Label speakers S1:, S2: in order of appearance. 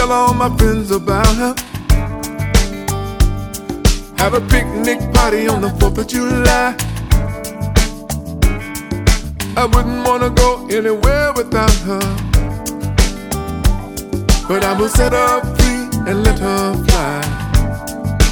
S1: tell all my friends about her. Have a picnic party on the 4th of July. I wouldn't wanna go anywhere without her, but I will set her free and let her fly.